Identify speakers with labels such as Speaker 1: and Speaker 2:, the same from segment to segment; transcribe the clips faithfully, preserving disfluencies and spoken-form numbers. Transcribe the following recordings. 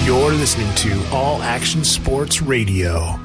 Speaker 1: You're listening to All Action Sports Radio.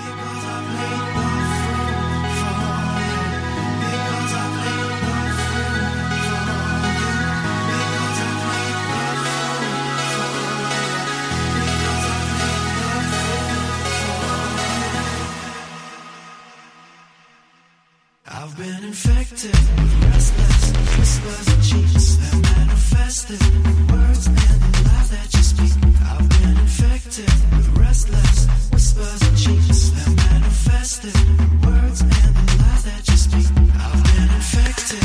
Speaker 2: I've been infected with restless whispers and cheats that manifested words and the lies that you speak. I've been infected with restless whispers and cheats that manifested words and the lies that you speak. I've been infected.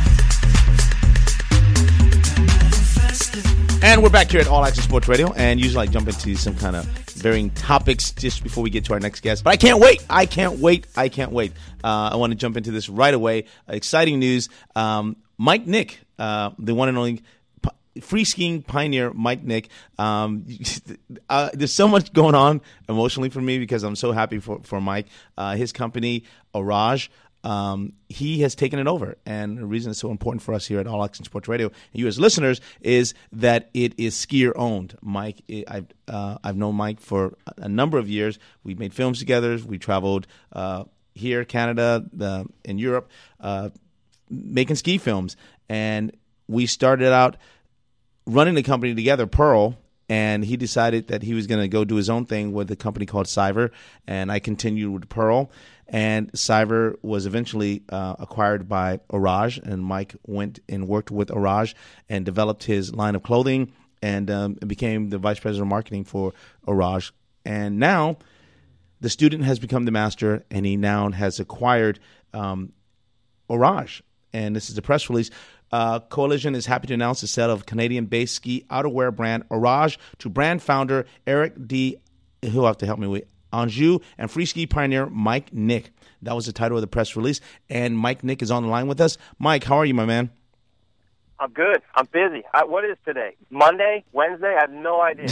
Speaker 3: And we're back here at All Action Sports Radio, and usually I jump into some kind of varying topics just before we get to our next guest. But I can't wait. I can't wait. I can't wait. Uh, I want to jump into this right away. Uh, exciting news. Um, Mike Nick, uh, the one and only p- free skiing pioneer, Mike Nick. Um, uh, there's so much going on emotionally for me because I'm so happy for, for Mike. Uh, his company, Orage, Um, he has taken it over, and the reason it's so important for us here at All Action Sports Radio and you as listeners is that it is skier owned. Mike, I've uh, I've known Mike for a number of years. We've made films together. We traveled uh, here, Canada, the, in Europe, uh, making ski films, and we started out running the company together, Pearl. And he decided that he was going to go do his own thing with a company called Cyber, and I continued with Pearl. And Cyber was eventually uh, acquired by Orage, and Mike went and worked with Orage and developed his line of clothing and um, became the vice president of marketing for Orage. And now the student has become the master, and he now has acquired um, Orage. And this is the press release. Uh, Coalition is happy to announce the sale of Canadian-based ski outerwear brand Orage to brand founder Eric D. Who will have to help me with Anjou and free ski pioneer Mike Nick. That was the title of the press release, and Mike Nick is on the line with us. Mike, how are you, my man?
Speaker 4: I'm good. I'm busy. I, what is today? Monday? Wednesday? I have no idea.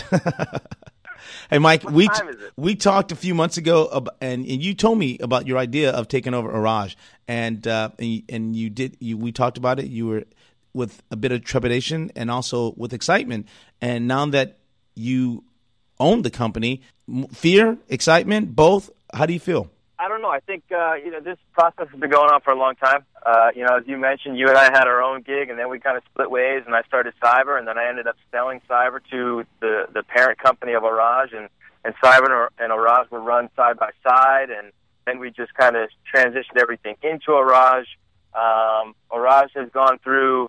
Speaker 3: Hey, Mike,
Speaker 4: what
Speaker 3: we
Speaker 4: time is it?
Speaker 3: we talked a few months ago, about, and, and you told me about your idea of taking over Orage, and uh, and, you, and you did. You we talked about it. You were with a bit of trepidation and also with excitement, and now that you own the company, fear, excitement, both. How do you feel?
Speaker 4: I don't know. I think uh, you know this process has been going on for a long time. Uh, you know, as you mentioned, you and I had our own gig, and then we kind of split ways, and I started Cyber, and then I ended up selling Cyber to the, the parent company of Orage, and, and Cyber and Orage were run side by side, and then we just kind of transitioned everything into Orage. Um, Orage has gone through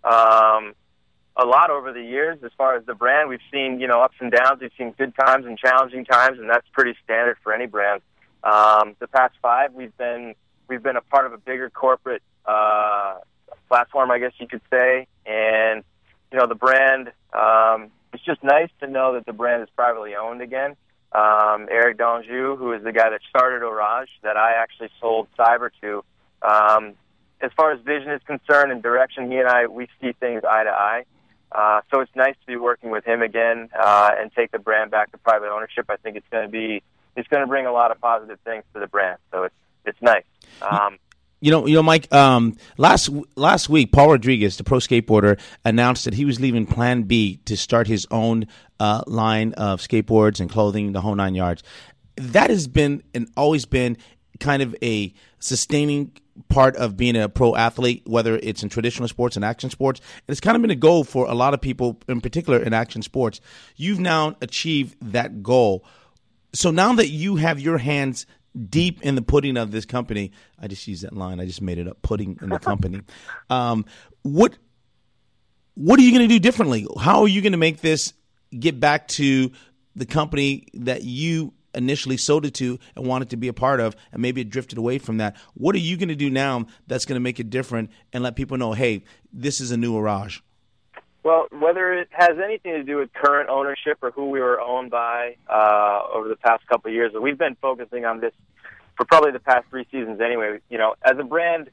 Speaker 4: um, a lot over the years as far as the brand. We've seen, you know, ups and downs. We've seen good times and challenging times, and that's pretty standard for any brand. Um, the past five, we've been we've been a part of a bigger corporate uh, platform, I guess you could say. And you know, the brand. Um, it's just nice to know that the brand is privately owned again. Um, Eric D'Anjou, who is the guy that started Orage, that I actually sold Cyber to. Um, as far as vision is concerned and direction, he and I we see things eye to eye. Uh, so it's nice to be working with him again uh, and take the brand back to private ownership. I think it's going to be. It's going to bring a lot of positive things to the brand, so it's it's nice. Um,
Speaker 3: you know, you know, Mike. Um, last last week, Paul Rodriguez, the pro skateboarder, announced that he was leaving Plan B to start his own uh, line of skateboards and clothing, the whole nine yards. That has been and always been kind of a sustaining part of being a pro athlete, whether it's in traditional sports and action sports. And it's kind of been a goal for a lot of people, in particular in action sports. You've now achieved that goal. So now that you have your hands deep in the pudding of this company, I just used that line. I just made it up, pudding in the company. Um, what what are you going to do differently? How are you going to make this get back to the company that you initially sold it to and wanted to be a part of, and maybe it drifted away from that? What are you going to do now that's going to make it different and let people know, hey, this is a new Orage?
Speaker 4: Well, whether it has anything to do with current ownership or who we were owned by uh, over the past couple of years, we've been focusing on this for probably the past three seasons anyway. You know, as a brand,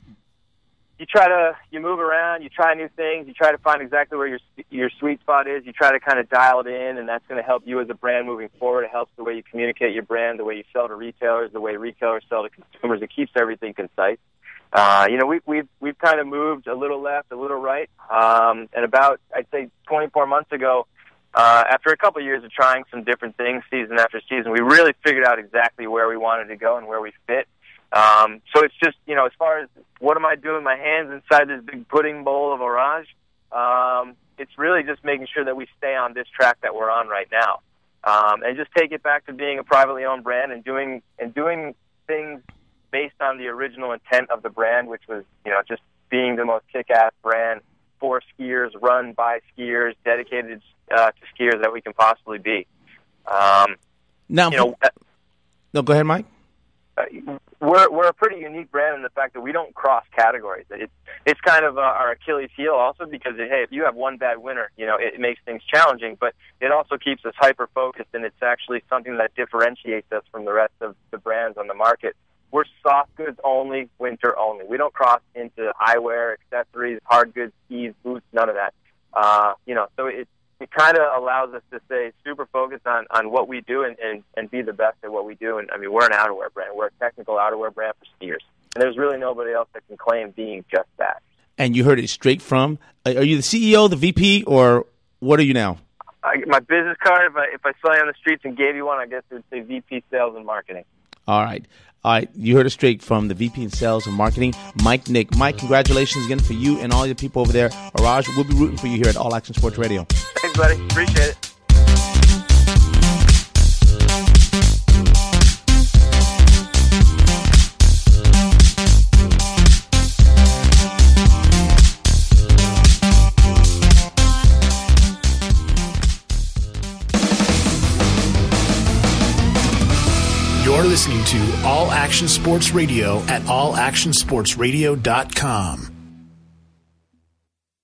Speaker 4: you try to, you move around, you try new things, you try to find exactly where your your sweet spot is, you try to kind of dial it in, and that's going to help you as a brand moving forward. It helps the way you communicate your brand, the way you sell to retailers, the way retailers sell to consumers. It keeps everything concise. Uh, you know, we, we've we've kind of moved a little left, a little right, um, and about I'd say twenty-four months ago, uh, after a couple of years of trying some different things, season after season, we really figured out exactly where we wanted to go and where we fit. Um, so it's just, you know, as far as what am I doing, my hands inside this big pudding bowl of Orage, um, it's really just making sure that we stay on this track that we're on right now, um, and just take it back to being a privately owned brand and doing and doing things based on the original intent of the brand, which was, you know, just being the most kick-ass brand for skiers, run by skiers, dedicated uh, to skiers that we can possibly be. Um,
Speaker 3: now,
Speaker 4: you know,
Speaker 3: no, go ahead, Mike.
Speaker 4: Uh, we're we're a pretty unique brand in the fact that we don't cross categories. It's it's kind of uh, our Achilles heel also because it, hey, if you have one bad winter, you know it, it makes things challenging. But it also keeps us hyper focused, and it's actually something that differentiates us from the rest of the brands on the market. We're soft goods only, winter only. We don't cross into eyewear, accessories, hard goods, skis, boots, none of that. Uh, you know, so it it kind of allows us to stay super focused on, on what we do and, and, and be the best at what we do. And, I mean, we're an outerwear brand. We're a technical outerwear brand for skiers. And there's really nobody else that can claim being just that.
Speaker 3: And you heard it straight from, are you the C E O, the V P, or what are you now?
Speaker 4: I, my business card, if I, if I saw you on the streets and gave you one, I guess it would say V P Sales and Marketing.
Speaker 3: All right. All right. You heard it straight from the V P in Sales and Marketing, Mike Nick. Mike, congratulations again for you and all your people over there. Orage, we'll be rooting for you here at All Action Sports Radio.
Speaker 4: Thanks, buddy. Appreciate it.
Speaker 1: You're listening to All Action Sports Radio at all action sports radio dot com.